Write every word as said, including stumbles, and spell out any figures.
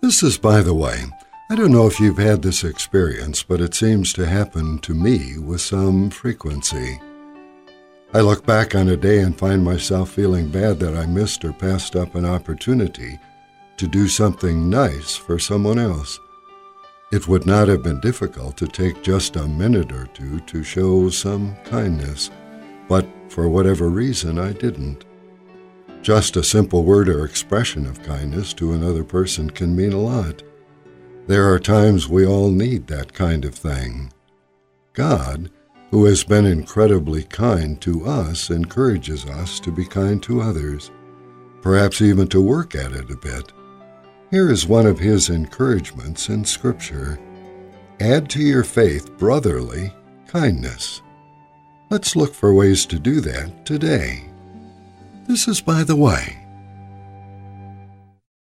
This is by the way. I don't know if you've had this experience, but it seems to happen to me with some frequency. I look back on a day and find myself feeling bad that I missed or passed up an opportunity to do something nice for someone else. It would not have been difficult to take just a minute or two to show some kindness, but for whatever reason I didn't. Just a simple word or expression of kindness to another person can mean a lot. There are times we all need that kind of thing. God, who has been incredibly kind to us, encourages us to be kind to others, perhaps even to work at it a bit. Here is one of his encouragements in Scripture. Add to your faith brotherly kindness. Let's look for ways to do that today. This is by the way.